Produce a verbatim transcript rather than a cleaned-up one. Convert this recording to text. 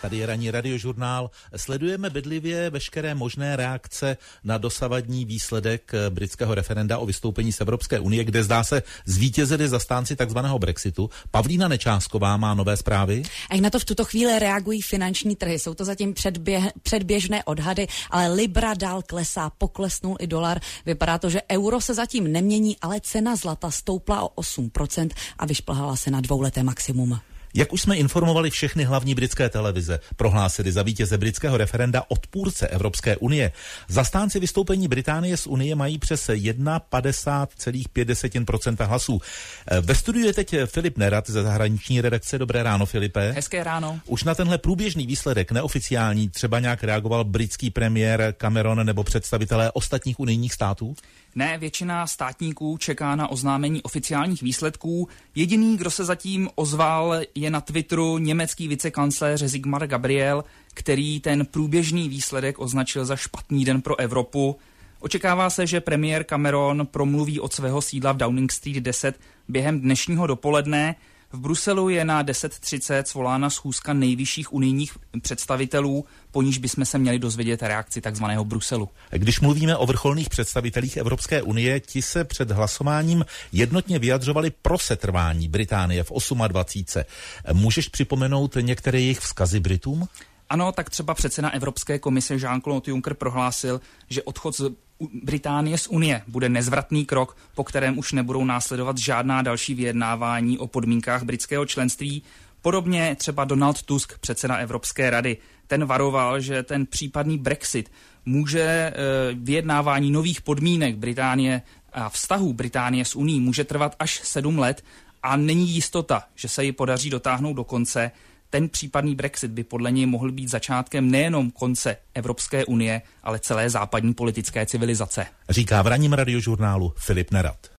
Tady je ranní radiožurnál. Sledujeme bedlivě veškeré možné reakce na dosavadní výsledek britského referenda o vystoupení z Evropské unie, kde zdá se zvítězili zastánci takzvaného Brexitu. Pavlína Nečásková má nové zprávy. A jak na to v tuto chvíli reagují finanční trhy? Jsou to zatím předběh, předběžné odhady, ale Libra dál klesá, poklesnul i dolar. Vypadá to, že euro se zatím nemění, ale cena zlata stoupla o osm procent a vyšplhala se na dvouleté maximum. Jak už jsme informovali všechny hlavní britské televize, prohlásili za vítěze britského referenda odpůrce Evropské unie. Zastánci vystoupení Británie z unie mají přes padesát jedna celá pět procenta hlasů. Ve studiu je teď Filip Nerat ze zahraniční redakce. Dobré ráno, Filipe. Hezké ráno. Už na tenhle průběžný výsledek, neoficiální, třeba nějak reagoval britský premiér Cameron nebo představitelé ostatních unijních států? Ne, většina státníků čeká na oznámení oficiálních výsledků. Jediný, kdo se zatím ozval, je na Twitteru německý vicekancléř Sigmar Gabriel, který ten průběžný výsledek označil za špatný den pro Evropu. Očekává se, že premiér Cameron promluví od svého sídla v Downing Street deset během dnešního dopoledne. V Bruselu je na deset třicet svolána schůzka nejvyšších unijních představitelů, po níž bychom se měli dozvědět reakci takzvaného Bruselu. Když mluvíme o vrcholných představitelích Evropské unie, ti se před hlasováním jednotně vyjadřovali pro setrvání Británie v dvacet osm. Můžeš připomenout některé jejich vzkazy Britům? Ano, tak třeba předseda Evropské komise Jean-Claude Juncker prohlásil, že odchod z Británie z Unie bude nezvratný krok, po kterém už nebudou následovat žádná další vyjednávání o podmínkách britského členství. Podobně třeba Donald Tusk, předseda Evropské rady, ten varoval, že ten případný Brexit může vyjednávání nových podmínek Británie a vztahů Británie s Unií může trvat až sedm let a není jistota, že se ji podaří dotáhnout do konce. Ten případný Brexit by podle něj mohl být začátkem nejenom konce Evropské unie, ale celé západní politické civilizace. Říká v ranním radiožurnálu Filip Nerat.